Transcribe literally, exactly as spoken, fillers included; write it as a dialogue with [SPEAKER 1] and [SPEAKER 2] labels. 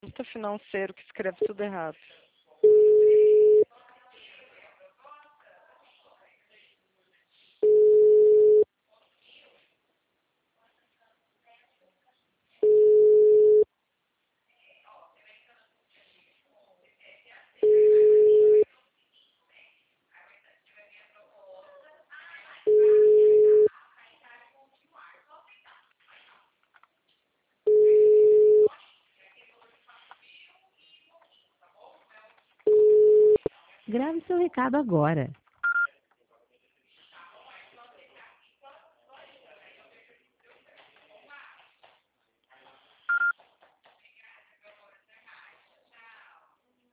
[SPEAKER 1] Puta financeiro que escreve tudo errado.
[SPEAKER 2] Grave seu recado agora.